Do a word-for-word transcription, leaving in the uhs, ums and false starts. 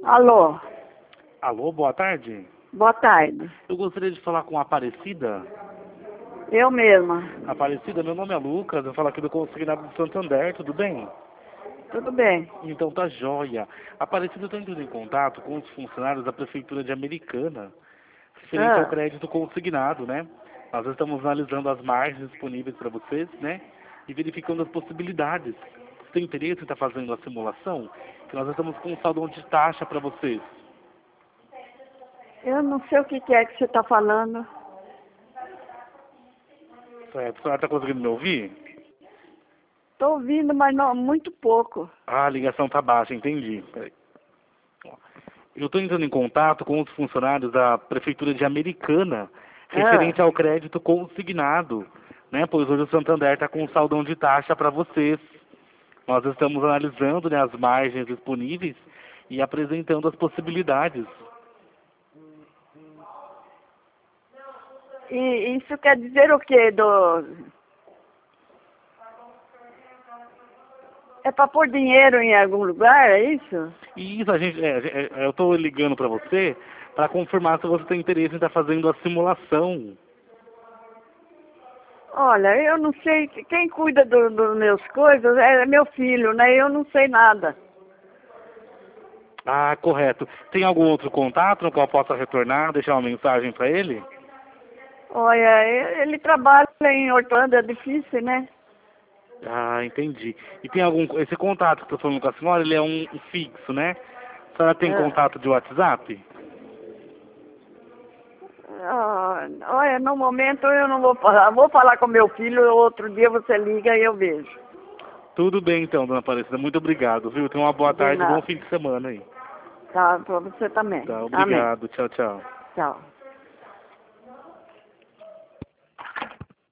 Alô, Alô, boa tarde. boa tarde. Eu gostaria de falar com a Aparecida. Eu mesma. Aparecida, meu nome é Lucas, eu falo aqui do Consignado do Santander, tudo bem? Tudo bem? Então tá joia. Aparecida, eu estou entrando em contato com os funcionários da Prefeitura de Americana, referente ao Ah, crédito consignado, né? Nós estamos analisando as margens disponíveis para vocês, né? E verificando as possibilidades. Você tem interesse em estar fazendo a simulação? Que nós estamos com um saldo de taxa para vocês. eu não sei o que que é que você está falando. Certo? A senhora está conseguindo me ouvir? Estou ouvindo, mas não, muito pouco. Ah, a ligação tá baixa, entendi. Peraí. Eu estou entrando em contato com os funcionários da Prefeitura de Americana, referente Ah, ao crédito consignado, né? Pois hoje o Santander está com um saldão de taxa para vocês. Nós estamos analisando, né, as margens disponíveis e apresentando as possibilidades. e isso quer dizer o quê? Do... É para pôr dinheiro em algum lugar, é isso? E isso, a gente, é, é, eu estou ligando para você para confirmar se você tem interesse em estar fazendo a simulação. Olha, eu não sei, quem cuida dos do meus coisas é meu filho, né? Eu não sei nada. Ah, correto. Tem algum outro contato no qual eu possa retornar, deixar uma mensagem para ele? Olha, ele trabalha em Hortolândia, é difícil, né? Ah, entendi. E tem algum... Esse contato que eu estou falando com a senhora, ele é um, um fixo, né? A senhora tem Ah. contato de WhatsApp? Ah, olha, no momento eu não vou falar. Vou falar com meu filho, outro dia você liga e eu vejo. Tudo bem então, dona Aparecida. Muito obrigado, viu? Tenha uma boa De tarde e bom nada. fim de semana aí. Tá, pra você também. Tá, Amém. obrigado. Tchau, tchau. Tchau.